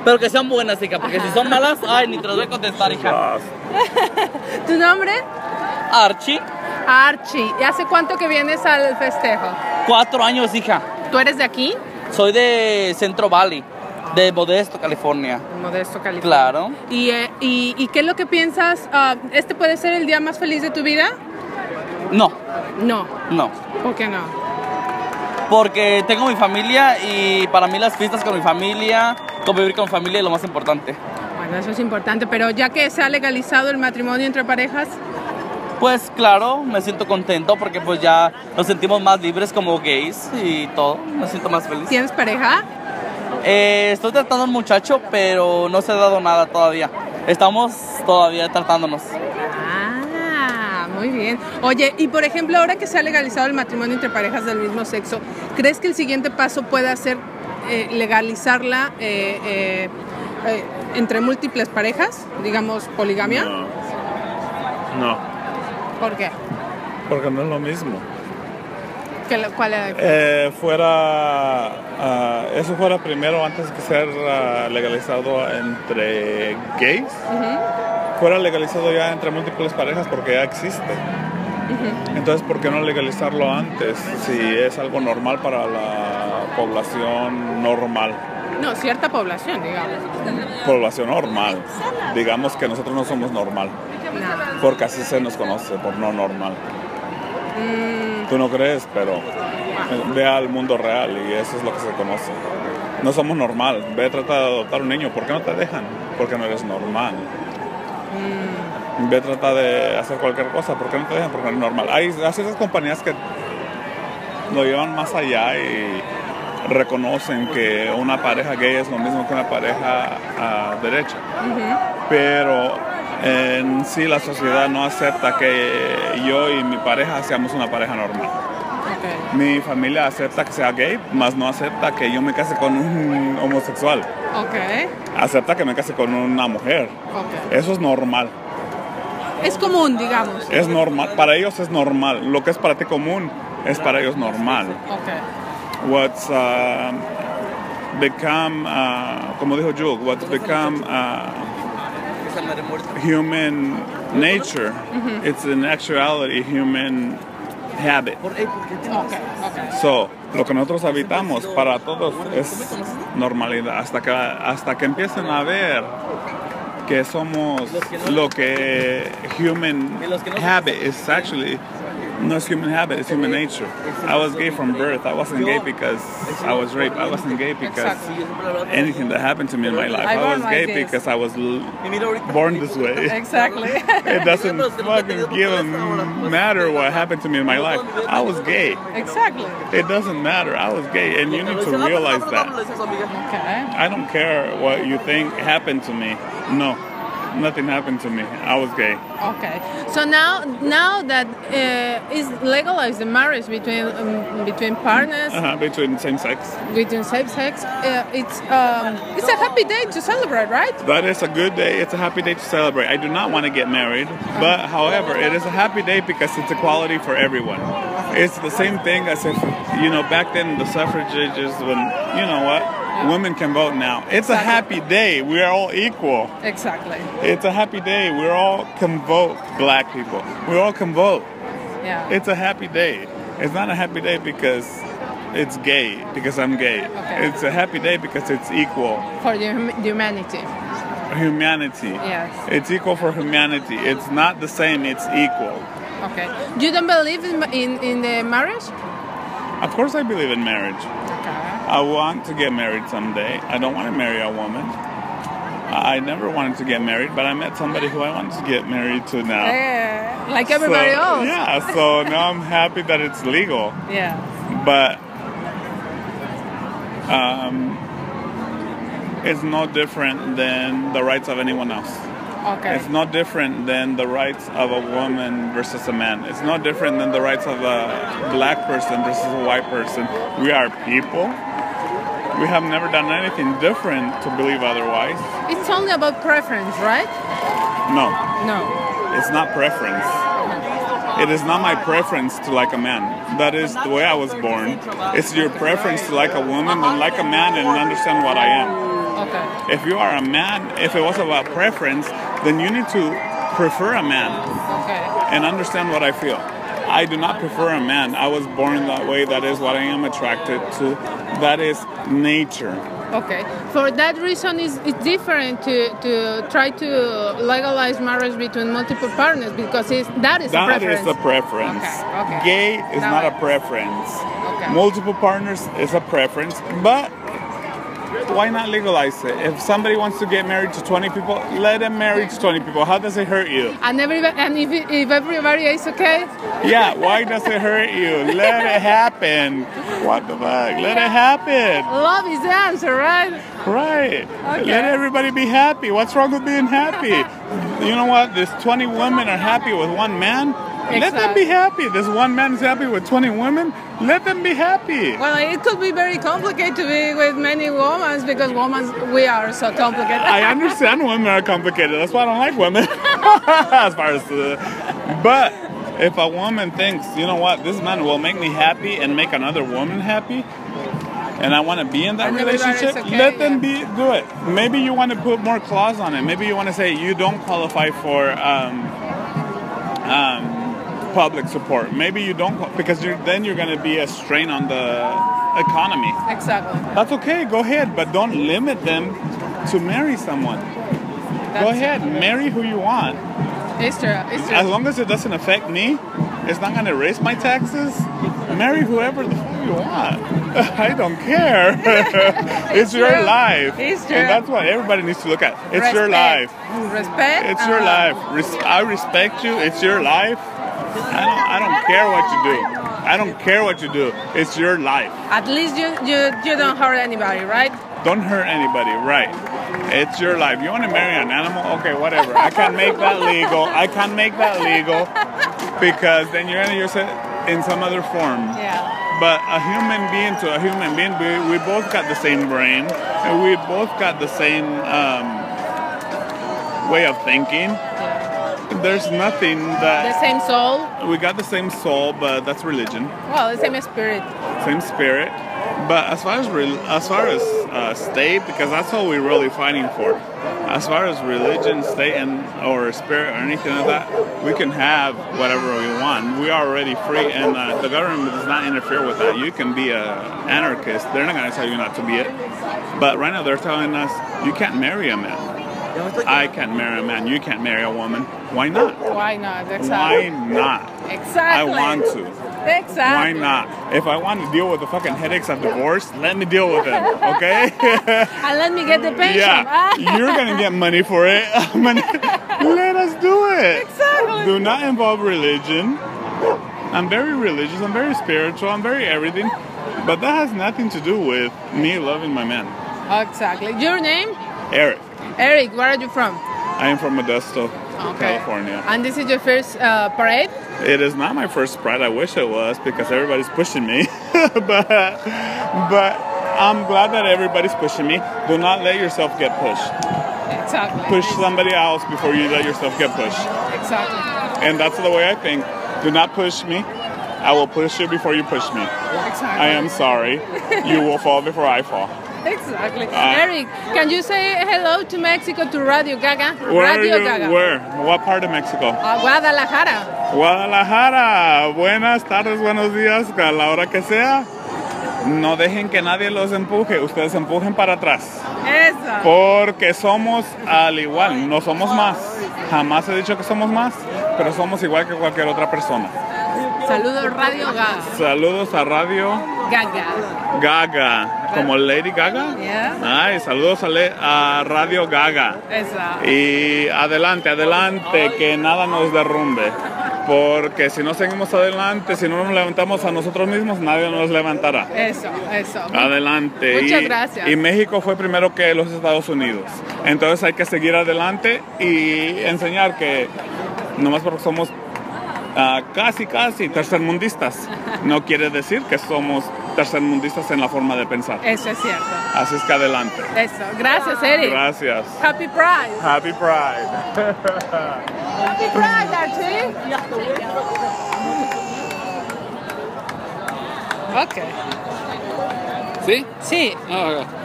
Pero que sean buenas, hija, porque si son malas, ay, ni te las voy a contestar, hija. ¿Tu nombre? Archie. Archie. ¿Y hace cuánto que vienes al festejo? 4 años, hija. ¿Tú eres de aquí? Soy de Centro Valley, de Modesto, California. Modesto, California. Claro. ¿Y qué es lo que piensas? ¿Este puede ser el día más feliz de tu vida? No. No. No. ¿Por qué no? Porque tengo mi familia y para mí las fiestas con mi familia, convivir con mi familia es lo más importante. Bueno, eso es importante, pero ya que se ha legalizado el matrimonio entre parejas... Pues claro, me siento contento porque pues ya nos sentimos más libres como gays y todo, me siento más feliz. ¿Tienes pareja? Estoy tratando a un muchacho, pero no se ha dado nada todavía. Estamos todavía tratándonos. Ah, muy bien. Oye, y por ejemplo, ahora que se ha legalizado el matrimonio entre parejas del mismo sexo, ¿crees que el siguiente paso pueda ser legalizarla entre múltiples parejas? Digamos, poligamia. No. ¿Por qué? Porque no es lo mismo. ¿Cuál era? Eso fuera primero antes que ser legalizado entre gays. Fuera legalizado ya entre múltiples parejas porque ya existe. Entonces, ¿por qué no legalizarlo antes si es algo normal para la población normal? No, cierta población, digamos. Población normal. Digamos que nosotros no somos normal. No. Porque así se nos conoce, por no normal. Tú no crees, pero ve al mundo real y eso es lo que se conoce. No somos normal. Ve a tratar de adoptar un niño. ¿Por qué no te dejan? Porque no eres normal. Ve a tratar de hacer cualquier cosa. ¿Por qué no te dejan? Porque no eres normal. Hay ciertas compañías que lo llevan más allá y reconocen que una pareja gay es lo mismo que una pareja derecha. Pero en sí la sociedad no acepta que yo y mi pareja seamos una pareja normal. Okay. Mi familia acepta que sea gay, mas no acepta que yo me case con un homosexual. Okay. Acepta que me case con una mujer. Okay. Eso es normal. Es común, digamos. Es normal. Para ellos es normal. Lo que es para ti común es para ellos normal. Okay. What's become, como dijo Jules, what's become human nature, it's in actuality human habit. Okay. So, lo que nosotros habitamos para todos es normalidad hasta que empiecen a ver que somos lo que human habit is actually. No, it's human habit, it's human nature. I was gay from birth. I wasn't gay because I was raped. I wasn't gay because anything that happened to me in my life. I was gay because I was born this way. Exactly. It doesn't fucking give a matter what happened to me in my life. I was gay. Exactly. It doesn't matter. I was gay, and you need to realize that. Okay. I don't care what you think happened to me. No. Nothing happened to me. I was gay. Okay. So now that is legalized the marriage between partners, Between same sex. between same sex, it's a happy day to celebrate, right? That is a good day. It's a happy day to celebrate. I do not want to get married, but however, it is a happy day because it's equality for everyone. It's the same thing as if, back then the suffrages when, women can vote now. It's a happy day. We are all equal. Exactly. It's a happy day. We all can vote, black people. We all can vote. Yeah. It's a happy day. It's not a happy day because it's gay, because I'm gay. Okay. It's a happy day because it's equal. For humanity. Humanity. Yes. It's equal for humanity. It's not the same, it's equal. Okay. You don't believe in the marriage? Of course I believe in marriage. Okay. I want to get married someday. I don't want to marry a woman. I never wanted to get married, but I met somebody who I want to get married to now. Yeah, like everybody else. Yeah, so now I'm happy that it's legal. Yeah. But it's no different than the rights of anyone else. Okay. It's no different than the rights of a woman versus a man. It's no different than the rights of a black person versus a white person. We are people. We have never done anything different to believe otherwise. It's only about preference, right? No, No. it's not preference. It is not my preference to like a man. That is the way I was born. It's your preference to like a woman and like a man and understand what I am. Okay. If you are a man, if it was about preference, then you need to prefer a man and understand what I feel. I do not prefer a man. I was born that way. That is what I am attracted to. That is nature. Okay. For that reason, it's different to try to legalize marriage between multiple partners because that is a preference. That is a preference. Okay. Gay is not a preference. Okay. Multiple partners is a preference, but why not legalize it? If somebody wants to get married to 20 people, let them marry to 20 people. How does it hurt you? And if everybody is okay? Yeah, why does it hurt you? Let it happen. What the fuck? Let it happen. Love is the answer, right? Right. Okay. Let everybody be happy. What's wrong with being happy? You know what? These 20 women are happy with one man. Let them be happy. This one man is happy with 20 women. Let them be happy. Well, it could be very complicated to be with many women because women, we are so complicated. I understand women are complicated. That's why I don't like women. As far as but if a woman thinks, you know what, this man will make me happy and make another woman happy, and I want to be in that relationship, okay, let them do it. Maybe you want to put more clause on it. Maybe you want to say you don't qualify for public support. Maybe you don't, because then you're going to be a strain on the economy. Exactly. That's okay. Go ahead, but don't limit them to marry someone. Go ahead, marry who you want. It's true. It's true. As long as it doesn't affect me, it's not going to raise my taxes. Marry whoever the fuck you want. I don't care. It's your life. It's true. And that's what everybody needs to look at. It's your life. Respect. It's your life. I respect you. It's your life. I don't care what you do. I don't care what you do. It's your life. At least you don't hurt anybody, right? Don't hurt anybody, right? It's your life. You want to marry an animal? Okay, whatever. I can't make that legal. I can't make that legal because then you're going to use it in some other form. Yeah. But a human being to a human being, we both got the same brain, and we both got the same way of thinking. There's nothing that... The same soul? We got the same soul, but that's religion. Well, the same spirit. Same spirit. But as far as state, because that's what we're really fighting for. As far as religion, state, or spirit, or anything like that, we can have whatever we want. We are already free, and the government does not interfere with that. You can be an anarchist. They're not going to tell you not to be it. But right now they're telling us, you can't marry a man. I can't marry a man. You can't marry a woman. Why not? Why not? Exactly. Why not? Exactly. I want to. Exactly. Why not? If I want to deal with the fucking headaches of divorce, let me deal with them, okay? And let me get the pension. Yeah, you're going to get money for it. Let us do it. Exactly. Do not involve religion. I'm very religious. I'm very spiritual. I'm very everything. But that has nothing to do with me loving my man. Exactly. Your name? Eric. Eric, where are you from? I am from Modesto, California. And this is your first parade? It is not my first parade. I wish it was because everybody's pushing me. but I'm glad that everybody's pushing me. Do not let yourself get pushed. Exactly. Push somebody else before you let yourself get pushed. Exactly. And that's the way I think. Do not push me. I will push you before you push me. Exactly. I am sorry. You will fall before I fall. Exactly. Eric, can you say hello to Mexico, to Radio Gaga? Where? What part of Mexico? Guadalajara. Guadalajara. Buenas tardes, buenos días, a la hora que sea. No dejen que nadie los empuje. Ustedes empujen para atrás. Eso. Porque somos al igual. No somos más. Jamás he dicho que somos más, pero somos igual que cualquier otra persona. Saludos Radio Gaga. Saludos a Radio Gaga. Como Lady Gaga. Yeah. Ay, saludos a Radio Gaga. Eso. Y adelante, que nada nos derrumbe. Porque si no seguimos adelante, si no nos levantamos a nosotros mismos, nadie nos levantará. Eso. Adelante. Muchas gracias. Y México fue primero que los Estados Unidos. Entonces hay que seguir adelante y enseñar que nomás porque somos casi tercermundistas, no quiere decir que somos tercermundistas en la forma de pensar. Eso es cierto. Así es que adelante. Eso. Gracias, Eric. Gracias. Happy Pride. Happy Pride. Happy Pride, Archie. ¿Sí? Sí. Ah,